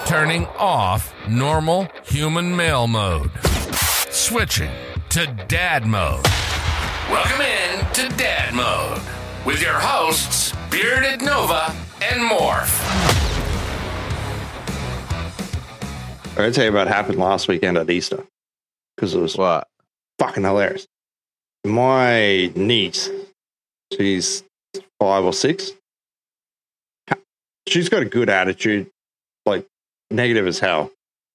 Turning off normal human male mode. Switching to dad mode. Welcome in to Dad Mode with your hosts, Bearded Nova and Morph. I'm going to tell you about what happened last weekend at Easter. Because it was fucking hilarious. My niece, she's 5 or 6. She's got a good attitude, like negative as hell.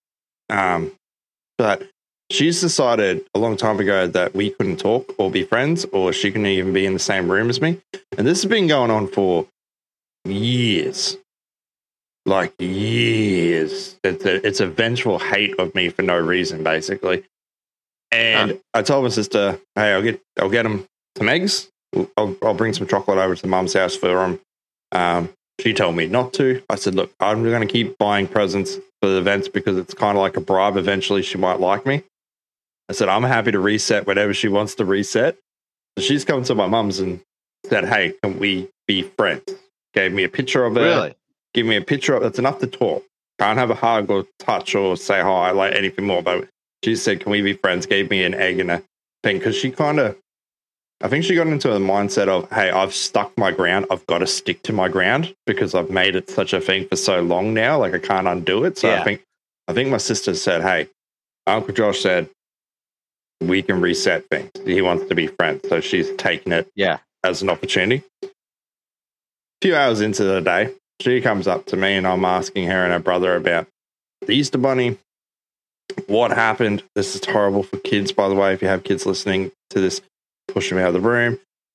But she's decided a long time ago that we couldn't talk or be friends, or she couldn't even be in the same room as me. And this has been going on for years. Like years. It's a vengeful hate of me for no reason, basically. And I told my sister, hey, I'll get them some eggs. I'll bring some chocolate over to mum's house for them. She told me not to. I said, look, I'm going to keep buying presents for the events because it's kind of like a bribe. Eventually, she might like me. I said, I'm happy to reset whatever she wants to reset. So she's come to my mum's and said, hey, can we be friends? Gave me a picture of her. Really? Give me a picture of it. That's enough to talk. Can't have a hug or touch or say hi, like anything more. But she said, can we be friends? Gave me an egg and a thing. Because she I think she got into the mindset of, hey, I've stuck my ground. I've got to stick to my ground because I've made it such a thing for so long now. Like I can't undo it. So yeah. I think my sister said, hey, Uncle Josh said, we can reset things. He wants to be friends. So she's taken it as an opportunity. A few hours into the day, she comes up to me and I'm asking her and her brother about the Easter Bunny. What happened? This is horrible for kids, by the way. If you have kids listening to this, push them out of the room.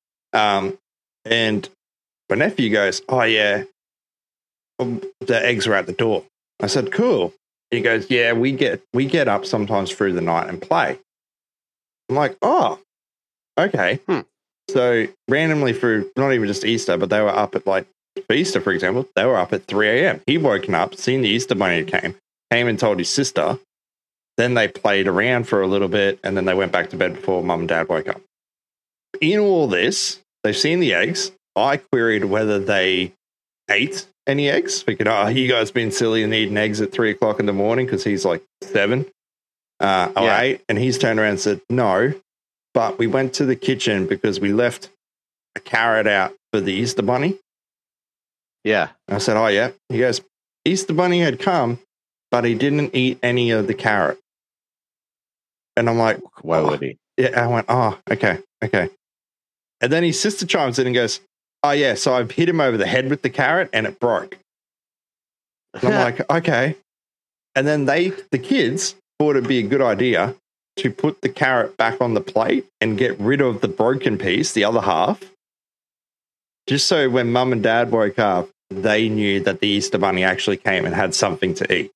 And my nephew goes, oh, yeah, the eggs are at the door. I said, cool. He goes, yeah, we get up sometimes through the night and play. I'm like, oh, okay. So randomly through, not even just Easter, but they were up at like, for Easter, for example, they were up at 3 a.m. He woken up, seen the Easter Bunny came and told his sister. Then they played around for a little bit, and then they went back to bed before mum and dad woke up. In all this, they've seen the eggs. I queried whether they ate any eggs. Figured, you guys been silly and eating eggs at 3 o'clock in the morning because he's like 7 or 8. And he's turned around and said, no, but we went to the kitchen because we left a carrot out for the Easter Bunny. Yeah. I said, oh, yeah. He goes, Easter Bunny had come, but he didn't eat any of the carrot. And I'm like, why would he? Yeah, I went, oh, okay. And then his sister chimes in and goes, oh, yeah, so I've hit him over the head with the carrot and it broke. And I'm like, okay. And then the kids thought it'd be a good idea to put the carrot back on the plate and get rid of the broken piece, the other half, just so when mum and dad woke up, they knew that the Easter Bunny actually came and had something to eat.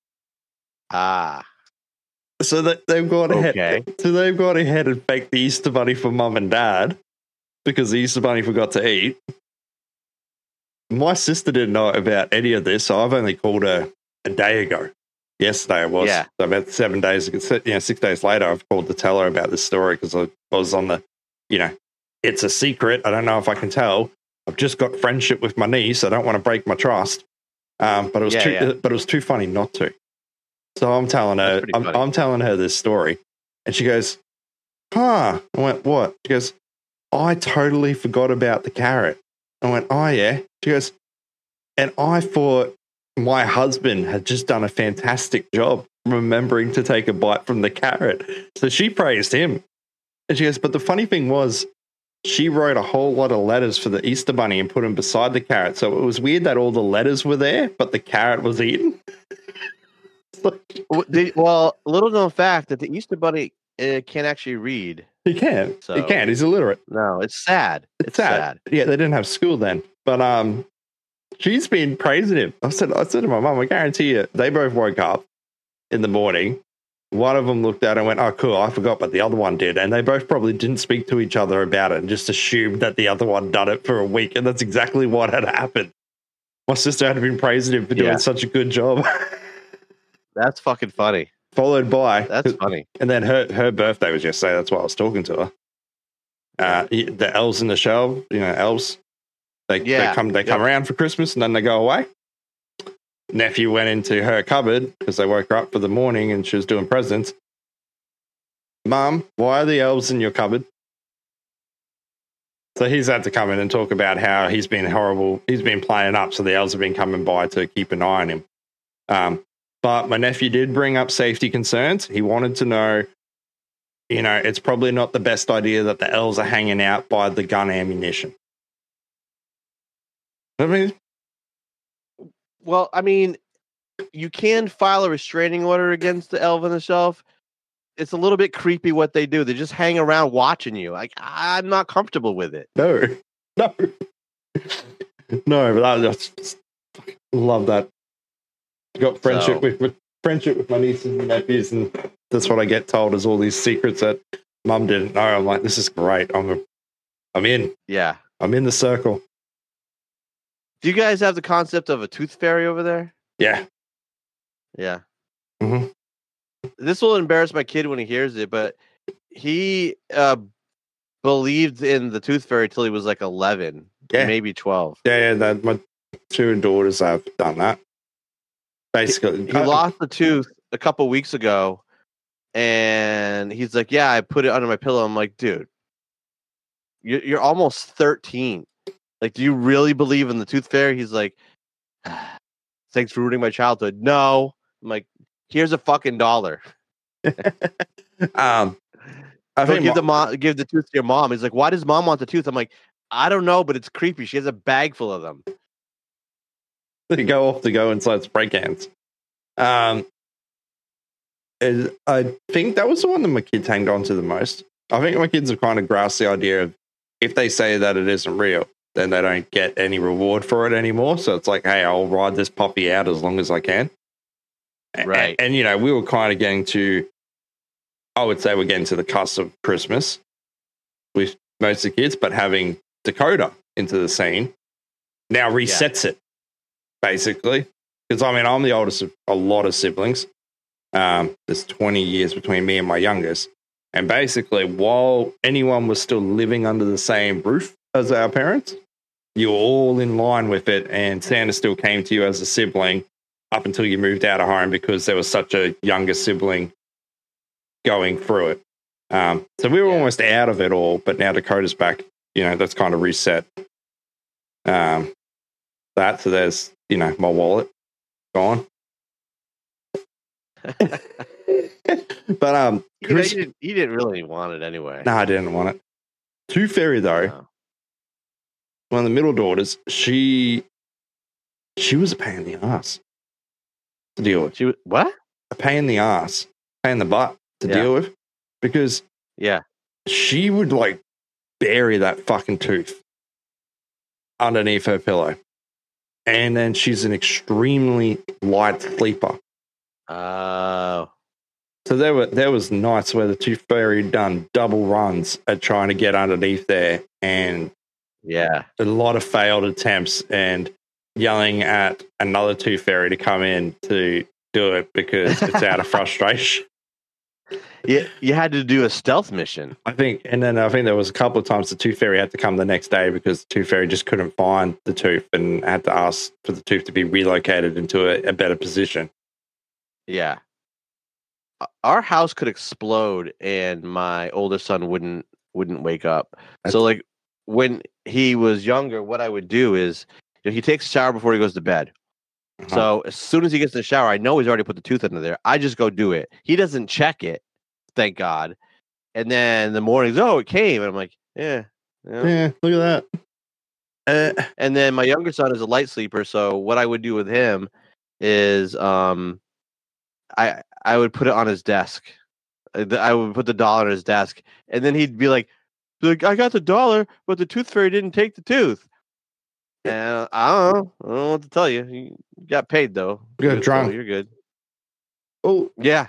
So that they've gone ahead. So they've gone ahead and faked the Easter Bunny for mum and dad because the Easter Bunny forgot to eat. My sister didn't know about any of this, so I've only called her a day ago. Yesterday it was. Yeah. So about 7 days ago, 6 days later, I've called to tell her about this story because I was on the, it's a secret. I don't know if I can tell. I've just got friendship with my niece. I don't want to break my trust. But it was too funny not to. So I'm telling her, I'm telling her this story, and she goes, "Huh?" I went, "What?" She goes, "I totally forgot about the carrot." I went, "Oh yeah." She goes, "And I thought my husband had just done a fantastic job remembering to take a bite from the carrot." So she praised him, and she goes, "But the funny thing was, she wrote a whole lot of letters for the Easter Bunny and put them beside the carrot. So it was weird that all the letters were there, but the carrot was eaten." Well, little known fact that the Easter Bunny can't actually read. He can. So, he can. He's illiterate. No, it's sad. It's sad. Yeah, they didn't have school then. But she's been praising him. I said to my mum, I guarantee you, they both woke up in the morning. One of them looked at it and went, "Oh, cool, I forgot," but the other one did. And they both probably didn't speak to each other about it and just assumed that the other one done it for a week. And that's exactly what had happened. My sister had been praising him for doing such a good job. That's fucking funny. Followed by... That's funny. And then her birthday was yesterday. That's why I was talking to her. The elves in the show, elves, they come around for Christmas and then they go away. nephew went into her cupboard because they woke her up for the morning and she was doing presents. Mum, why are the elves in your cupboard? So he's had to come in and talk about how he's been horrible. He's been playing up, so the elves have been coming by to keep an eye on him. But my nephew did bring up safety concerns. He wanted to know, it's probably not the best idea that the elves are hanging out by the gun ammunition. Well, I mean, you can file a restraining order against the elf on the shelf. It's a little bit creepy what they do. They just hang around watching you. Like, I'm not comfortable with it. No. But I just love that. Got friendship with my nieces and nephews, and that's what I get told is all these secrets that Mum didn't know. I'm like, this is great. I'm in. Yeah, I'm in the circle. Do you guys have the concept of a tooth fairy over there? Yeah. Yeah. Mm-hmm. This will embarrass my kid when he hears it, but he believed in the tooth fairy till he was like 11, maybe 12. Yeah, my two daughters have done that. Basically, he lost the tooth a couple weeks ago, and he's like, "Yeah, I put it under my pillow." I'm like, "Dude, you're almost 13. Like, do you really believe in the tooth fairy?" He's like, "Thanks for ruining my childhood." No, I'm like, "Here's a fucking $1." I think give the tooth to your mom. He's like, "Why does mom want the tooth?" I'm like, "I don't know, but it's creepy. She has a bag full of them." They go off to go inside spray cans. I think that was the one that my kids hanged on to the most. I think my kids have kind of grasped the idea of if they say that it isn't real, then they don't get any reward for it anymore. So it's like, hey, I'll ride this puppy out as long as I can. Right. And we were kind of getting to, I would say we're getting to the cusp of Christmas with most of the kids, but having Dakota into the scene now resets it, basically. Because, I'm the oldest of a lot of siblings. There's 20 years between me and my youngest. And basically, while anyone was still living under the same roof as our parents, you were all in line with it, and Santa still came to you as a sibling up until you moved out of home because there was such a younger sibling going through it. So we were almost out of it all, but now Dakota's back. That's kind of reset that. So there's, my wallet gone. But he didn't really want it anyway. No, I didn't want it. Tooth Fairy though, one of the middle daughters, she was a pain in the ass to deal with. She was what? A pain in the ass, pain in the butt to deal with, because she would like bury that fucking tooth underneath her pillow, and then she's an extremely light sleeper. Oh. So there was nights where the Tooth Fairy had done double runs at trying to get underneath there, and a lot of failed attempts, and yelling at another Tooth Fairy to come in to do it because it's out of frustration. Yeah, you had to do a stealth mission, I think, and then I think there was a couple of times the Tooth Fairy had to come the next day because the Tooth Fairy just couldn't find the tooth and had to ask for the tooth to be relocated into a better position. Yeah. Our house could explode and my oldest son wouldn't wake up. So like when he was younger, what I would do is he takes a shower before he goes to bed. Uh-huh. So as soon as he gets in the shower, I know he's already put the tooth under there. I just go do it. He doesn't check it, thank God. And then in the mornings, it came. And I'm like, yeah, look at that. And then my younger son is a light sleeper. So what I would do with him is I would put it on his desk. I would put the dollar on his desk, and then he'd be like, I got the dollar, but the Tooth Fairy didn't take the tooth. And I don't know what to tell you. You got paid though. You got drunk. So you're good. Oh yeah.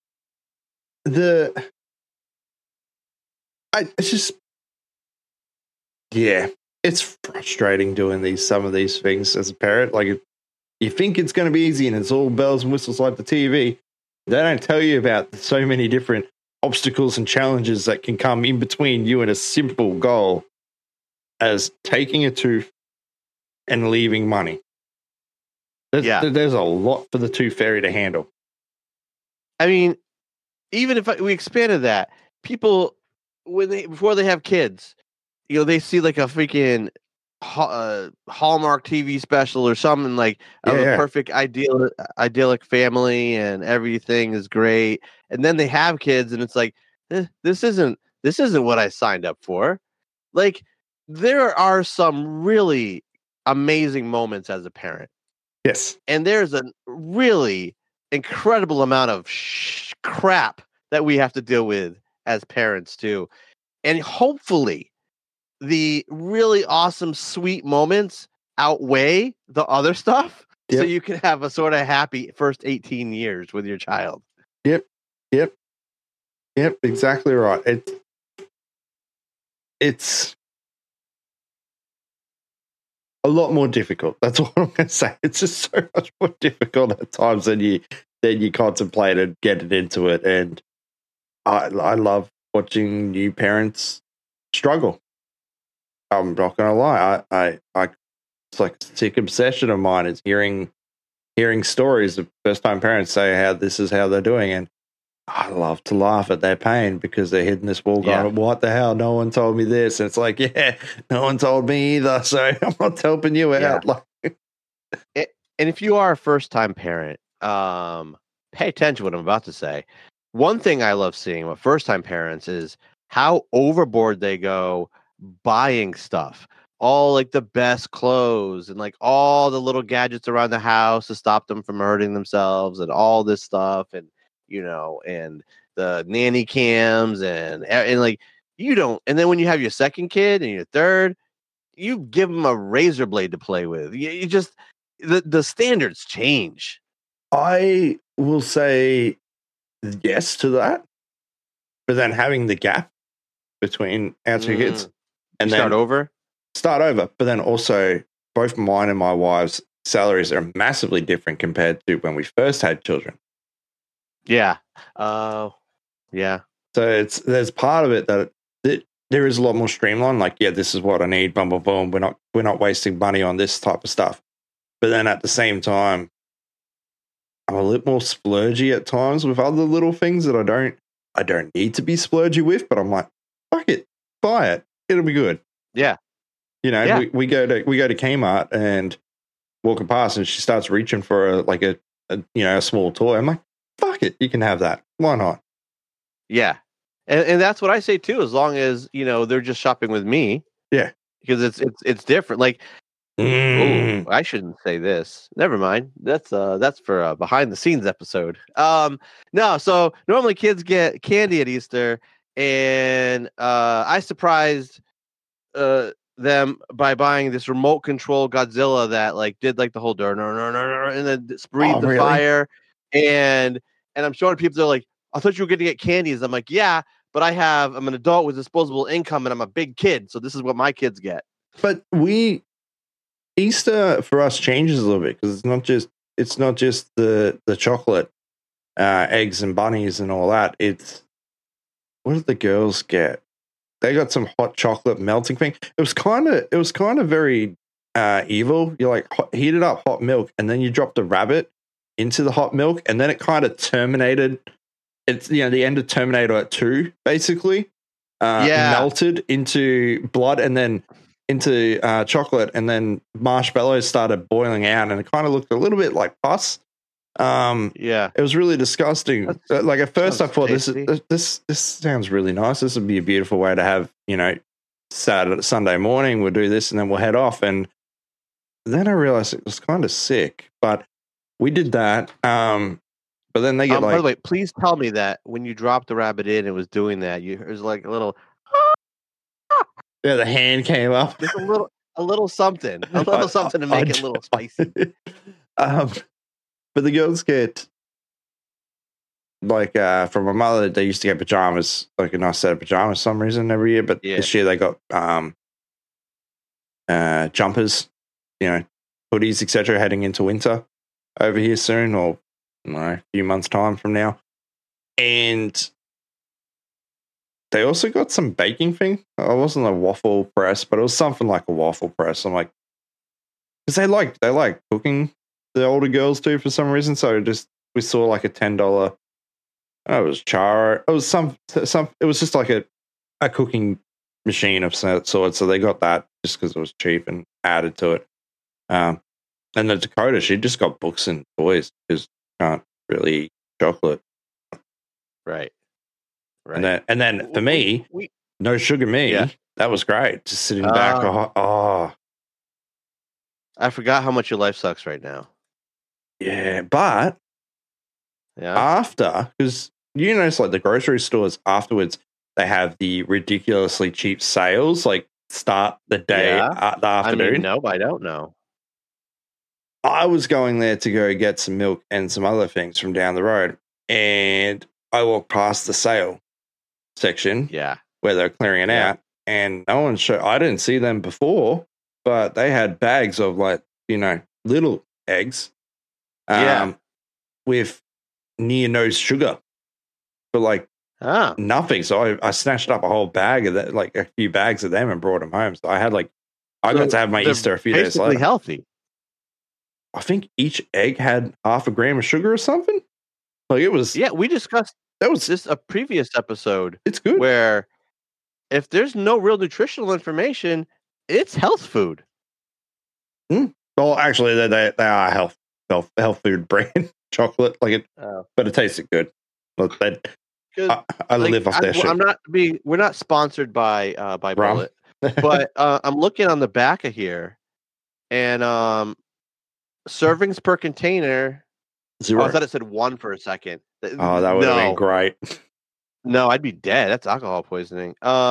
It's frustrating doing some of these things as a parent. Like, you think it's going to be easy and it's all bells and whistles like the TV. They don't tell you about so many different obstacles and challenges that can come in between you and a simple goal as taking a tooth and leaving money. There's a lot for the tooth fairy to handle. I mean, even if we expanded that, people before they have kids, they see like a freaking Hallmark TV special or something like of a perfect idyllic family and everything is great, and then they have kids and it's like this isn't what I signed up for. Like, there are some really amazing moments as a parent. Yes, and there's a really incredible amount of crap that we have to deal with as parents too, and hopefully the really awesome, sweet moments outweigh the other stuff, so you can have a sort of happy first 18 years with your child. Yep, exactly right. It's a lot more difficult. That's all I'm going to say. It's just so much more difficult at times than you contemplated getting into it, and I love watching new parents struggle. I'm not going to lie. I it's like a sick obsession of mine is hearing stories of first time parents say how this is how they're doing, and I love to laugh at their pain because they're hitting this wall going, what the hell? No one told me this. And it's like, no one told me either. So I'm not helping you out. Like, and if you are a first time parent, pay attention to what I'm about to say. One thing I love seeing with first time parents is how overboard they go buying stuff. All like the best clothes and like all the little gadgets around the house to stop them from hurting themselves and all this stuff. And and the nanny cams and like and then when you have your second kid and your third, you give them a razor blade to play with. You just, the standards change. I will say yes to that, but then having the gap between our two kids and then start over. But then also both mine and my wife's salaries are massively different compared to when we first had children. Yeah. Yeah. So there's part of it that there is a lot more streamlined. Like, this is what I need. Boom, boom, boom. We're not wasting money on this type of stuff. But then at the same time, I'm a little more splurgy at times with other little things that I don't need to be splurgy with. But I'm like, fuck it, buy it. It'll be good. Yeah. We go to Kmart and walking past, and she starts reaching for a small toy. I'm like, fuck it, you can have that. Why not? Yeah. And that's what I say too, as long as, they're just shopping with me. Yeah. Because it's different. Like, I shouldn't say this. Never mind. That's for a behind the scenes episode. No, so normally kids get candy at Easter, and I surprised them by buying this remote control Godzilla that like did like the whole and then breathed the fire. And I'm showing people, they're like, I thought you were going to get candies. I'm like, yeah, but I'm an adult with disposable income and I'm a big kid. So this is what my kids get. But Easter for us changes a little bit because it's not just the chocolate, eggs and bunnies and all that. It's, what did the girls get? They got some hot chocolate melting thing. It was kind of very evil. You like heated up hot milk and then you dropped a rabbit into the hot milk, and then it kind of terminated. It's the end of Terminator 2, basically. Melted into blood and then into chocolate, and then marshmallows started boiling out, and it kind of looked a little bit like pus. It was really disgusting. Like at first, I thought this sounds really nice. This would be a beautiful way to have Sunday morning. We'll do this, and then we'll head off. And then I realized it was kind of sick, but we did that. But then they get by the way, please tell me that when you dropped the rabbit in, it was doing that. It was like a little. Yeah, the hand came up. Just a little something to make it a little spicy. But the girls get from my mother. They used to get pajamas, like a nice set of pajamas, for some reason every year. But this year they got jumpers, hoodies, etc. Heading into winter over here soon, or a few months' time from now. And they also got some baking thing. It wasn't a waffle press, but it was something like a waffle press. I'm like, because they like cooking the older girls do for some reason. So we saw like a $10. It was charo. It was some. It was just like a cooking machine of some sort. So they got that just because it was cheap and added to it. And the Dakota, she just got books and toys because can't really eat chocolate. Right. And then for me, no sugar me. Yeah. That was great. Just sitting back. I forgot how much your life sucks right now. Yeah, but after, because you notice like the grocery stores afterwards, they have the ridiculously cheap sales, like start the day, the afternoon. No, I don't know. I was going there to go get some milk and some other things from down the road, and I walked past the sale section, where they're clearing it out, and no one showed. I didn't see them before, but they had bags of like little eggs, with near no sugar, for like nothing. So I snatched up a whole bag of that, like a few bags of them, and brought them home. So I had I got to have my Easter a few days later. Healthy. I think each egg had 0.5 gram of sugar or something. Like it was. Yeah, we discussed that was just a previous episode. It's good. Where if there's no real nutritional information, it's health food. Well, actually, they are health food brand chocolate. But it tasted good. Look, I live off their shit. We're not sponsored by Bullet, but I'm looking on the back of here, and servings per container. 0. I thought it said 1 for a second. Oh, that would have been great. No, I'd be dead. That's alcohol poisoning.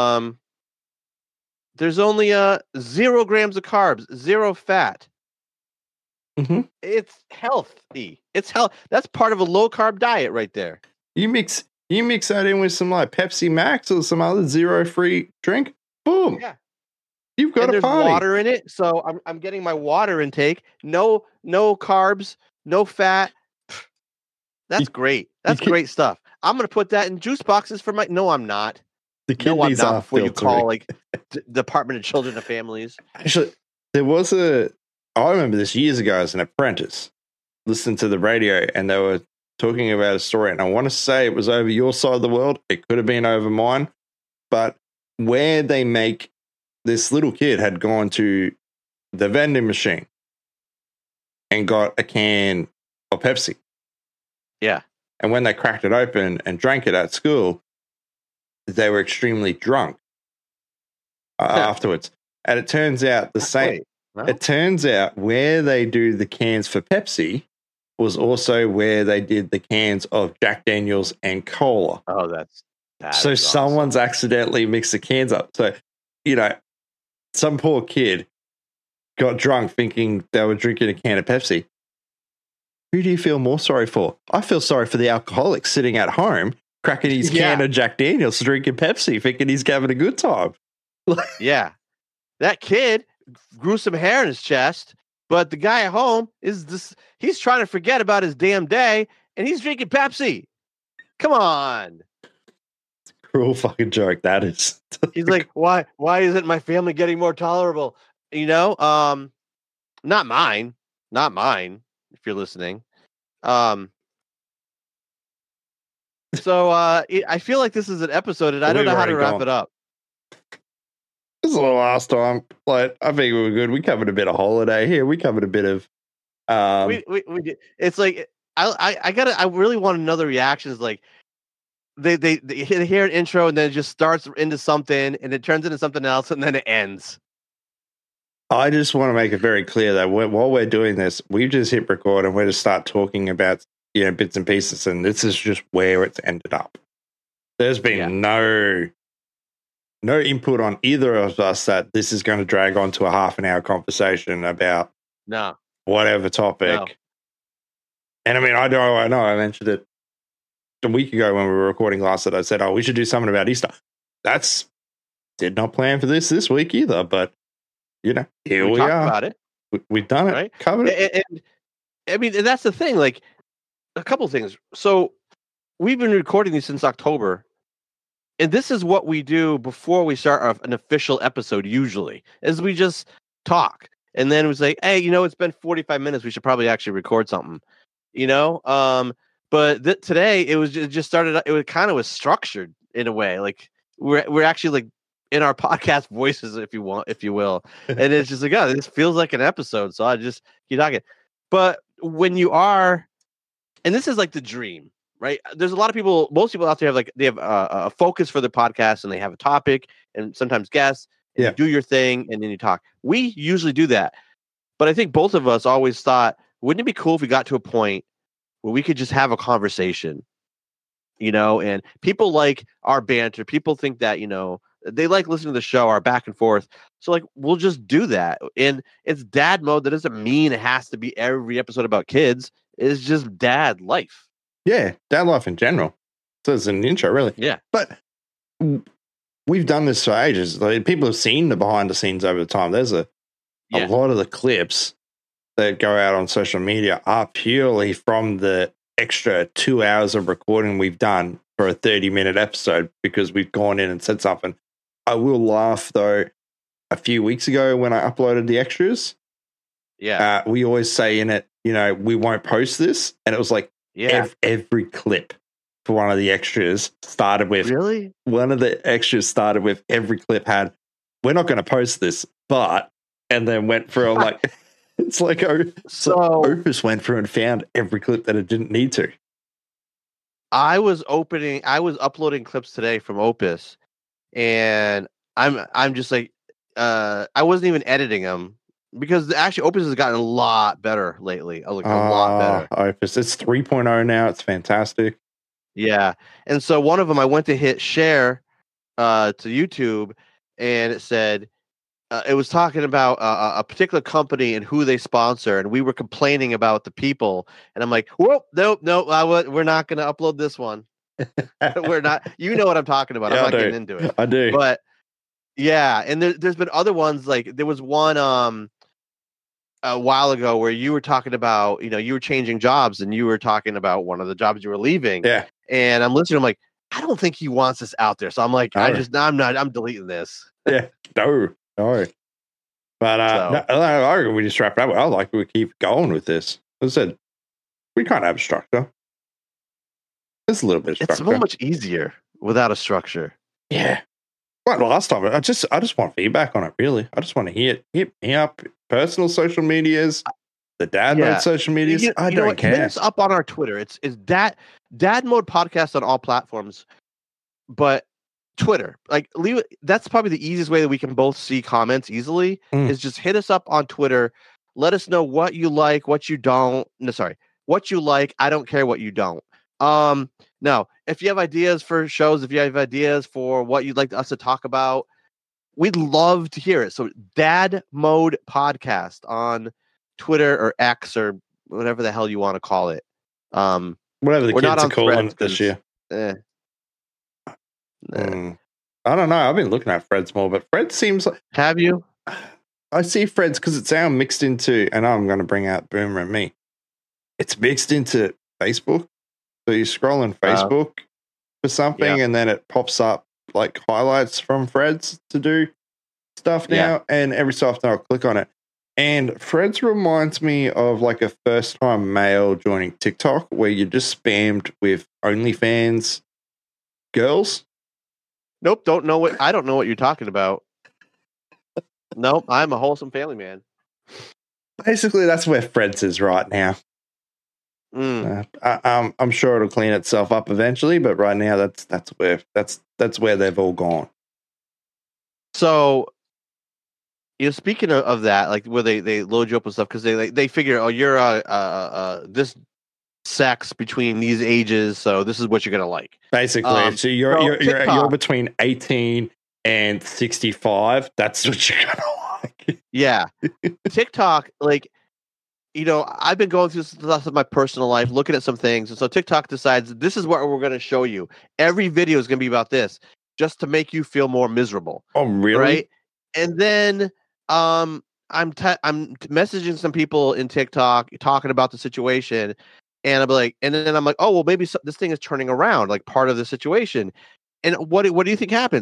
There's only 0 grams of carbs, 0 fat. Mm-hmm. It's healthy. It's health. That's part of a low carb diet right there. You mix that in with some like Pepsi Max or some other zero free drink. Boom. Yeah. You've got there's party. Water in it, so I'm getting my water intake. No carbs, no fat. That's great. That's great stuff. I'm gonna put that in juice boxes for my. No, I'm not. The kidneys are before you call Department of Children and Families. Actually, there was I remember this years ago as an apprentice, listening to the radio, and they were talking about a story, and I want to say it was over your side of the world. It could have been over mine, but where they make. This little kid had gone to the vending machine and got a can of Pepsi. Yeah. And when they cracked it open and drank it at school, they were extremely drunk afterwards. And it turns out It turns out where they do the cans for Pepsi was also where they did the cans of Jack Daniels and cola. Oh, that so someone's accidentally mixed the cans up. So, some poor kid got drunk thinking they were drinking a can of Pepsi. Who do you feel more sorry for? I feel sorry for the alcoholic sitting at home, cracking his can of Jack Daniels, drinking Pepsi, thinking he's having a good time. Yeah. That kid grew some hair in his chest, but the guy at home he's trying to forget about his damn day, and he's drinking Pepsi. Come on. Cruel fucking joke that is. He's like, why isn't my family getting more tolerable? Not mine, if you're listening. So I feel like this is an episode, and I don't know how to wrap it up. This is the last time. I think we were good. We covered a bit of holiday here. We covered a bit of. We did. It's like I really want another reaction. It's like. They hear an intro and then it just starts into something and it turns into something else and then it ends. I just want to make it very clear that while we're doing this, we've just hit record and we're just start talking about bits and pieces, and this is just where it's ended up. There's been no input on either of us that this is going to drag on to a half an hour conversation about whatever topic. No. And I mean, I know I mentioned it a week ago when we were recording last that I said, we should do something about Easter. That's did not plan for this week either, but here we are. About it. We've done it, right? Covered it. And I mean, and that's the thing. Like a couple things. So we've been recording these since October, and this is what we do before we start an official episode. Usually, is we just talk. and then it was like, hey, it's been 45 minutes. We should probably actually record something, But today it just started. It kind of was structured in a way, like we're actually like in our podcast voices, if you will, and it's just like, oh, this feels like an episode. So I just keep talking. But when you are, and this is like the dream, right? There's a lot of people. Most people out there have a focus for their podcast, and they have a topic, and sometimes guests. And you do your thing, and then you talk. We usually do that, but I think both of us always thought, wouldn't it be cool if we got to a point where we could just have a conversation, and people like our banter. People think that, they like listening to the show, our back and forth. So like, we'll just do that. And it's dad mode. That doesn't mean it has to be every episode about kids. It's just dad life. Yeah. Dad life in general. So it's an intro, really. Yeah. But we've done this for ages. Like, people have seen the behind the scenes over the time. There's a lot of the clips that go out on social media are purely from the extra 2 hours of recording we've done for a 30-minute episode, because we've gone in and said something. I will laugh, though, a few weeks ago when I uploaded the extras, we always say in it, we won't post this. And it was like every clip for one of the extras started with, really? One of the extras started with, every clip had, we're not going to post this, but, and then went through like, it's like, Opus went through and found every clip that it didn't need to. I was uploading clips today from Opus, and I'm just like, I wasn't even editing them, because actually Opus has gotten a lot better lately. A lot better. Opus, it's 3.0 now. It's fantastic. Yeah. And so one of them, I went to hit share to YouTube, and it said, it was talking about a particular company and who they sponsor, and we were complaining about the people. And I'm like, whoa, no, we're not going to upload this one. We're not. You know what I'm talking about. I'm not getting into it. I do. But yeah, and there's been other ones. Like there was one a while ago where you were talking about, you were changing jobs, and you were talking about one of the jobs you were leaving. Yeah. And I'm listening. I'm like, I don't think he wants this out there. So I'm like, I'm deleting this. Yeah. No. But I reckon we just wrap it up. I like we keep going with this. As I said, we kind of have a structure. There's a little bit of structure. It's so much easier without a structure. Yeah. Like last time, I just want feedback on it, really. I just want to hit me up. Personal social medias, the Dad Mode social medias. I don't care. Hit us up on our Twitter. It's Dad Mode Podcast on all platforms. But Twitter, that's probably the easiest way that we can both see comments easily, is just hit us up on Twitter. Let us know what you like, what you don't. No, sorry, what you like. I don't care what you don't. Now, if you have ideas for shows, if you have ideas for what you'd like us to talk about, we'd love to hear it. So Dad Mode Podcast on Twitter or X or whatever the hell you want to call it. Whatever the kids are calling it this year. I don't know. I've been looking at Fred's more, but Fred seems like... Have you? I see Fred's because it's now mixed into, and I'm going to bring out Boomer and me. It's mixed into Facebook. So you scroll on Facebook for something, and then it pops up like highlights from Fred's to do stuff now. And every so often I'll click on it. And Fred's reminds me of like a first time male joining TikTok where you just spammed with OnlyFans girls. Nope, I don't know what you're talking about. Nope, I'm a wholesome family man. Basically, that's where Fred's is right now. I'm sure it'll clean itself up eventually, but right now that's where they've all gone. So, speaking of that, like where they load you up with stuff because they figure, you're this sex between these ages, so this is what you're gonna like. Basically, so you're between 18 and 65. That's what you're gonna like. Yeah, TikTok, like. I've been going through stuff of my personal life, looking at some things. And so TikTok decides this is what we're going to show you. Every video is going to be about this just to make you feel more miserable. Oh, really? Right. And then I'm messaging some people in TikTok talking about the situation. And then I'm like, oh, well, maybe this thing is turning around, like part of the situation. And what do you think happens?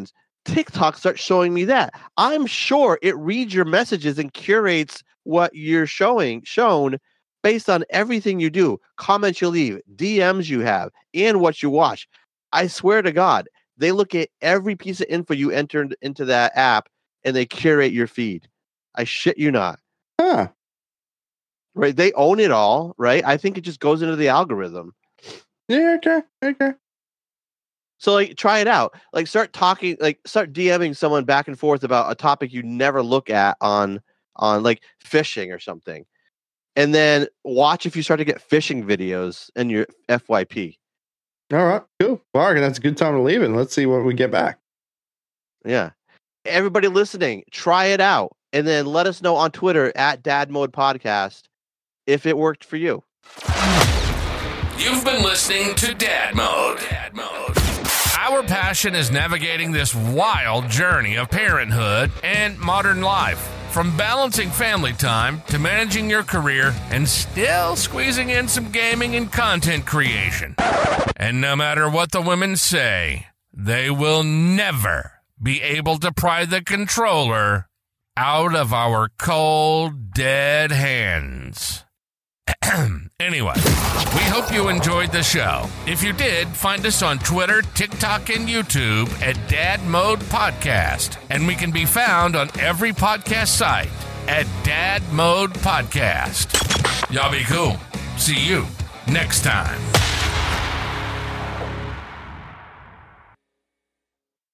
TikTok starts showing me that. I'm sure it reads your messages and curates what you're shown based on everything you do, comments you leave, DMs you have, and what you watch. I swear to God, they look at every piece of info you entered into that app and they curate your feed. I shit you not. Huh. Right? They own it all, right? I think it just goes into the algorithm. Yeah, okay. So like try it out. Like start DMing someone back and forth about a topic you never look at on like fishing or something. And then watch if you start to get fishing videos in your FYP. All right, cool. Well, I reckon that's a good time to leave it. Let's see what we get back. Yeah. Everybody listening, try it out. And then let us know on Twitter at Dad Mode Podcast if it worked for you. You've been listening to Dad Mode. Our passion is navigating this wild journey of parenthood and modern life. From balancing family time to managing your career and still squeezing in some gaming and content creation. And no matter what the women say, they will never be able to pry the controller out of our cold, dead hands. Anyway, we hope you enjoyed the show. If you did, find us on Twitter, TikTok, and YouTube at Dad Mode Podcast. And we can be found on every podcast site at Dad Mode Podcast. Y'all be cool. See you next time.